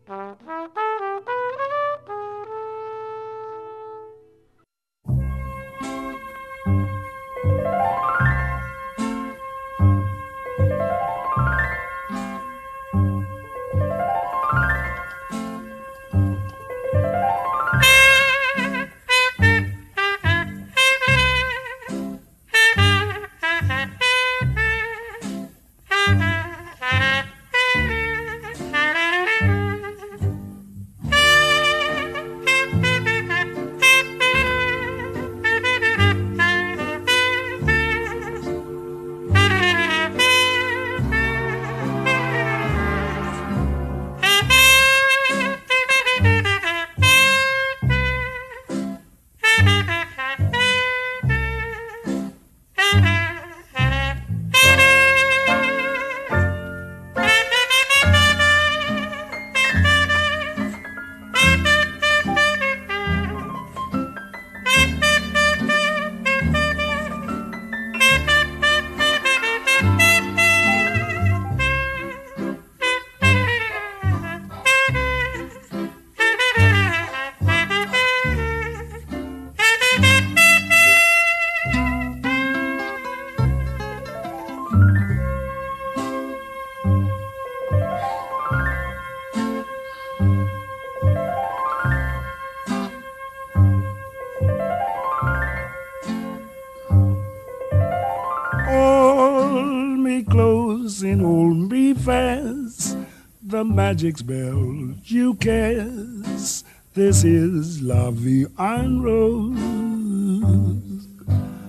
Hold me close and hold me fast. The magic spell you cast. This is La Vie en Rose.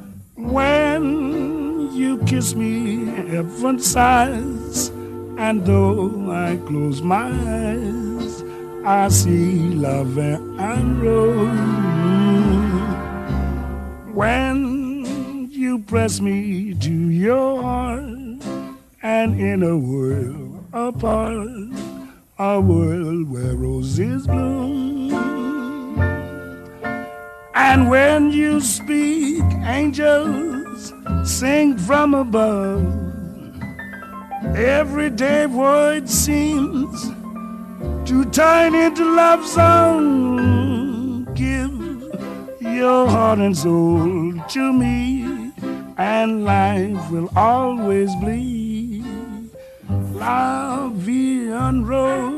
When you kiss me, heaven sighs, and though I close my eyes, I see La Vie en Rose. When you press me to your heart, and in a world apart, a world where roses bloom. And when you speak, angels sing from above. Everyday word seems to turn into love song. Give your heart and soul to me, and life will always be La Vie en Rose.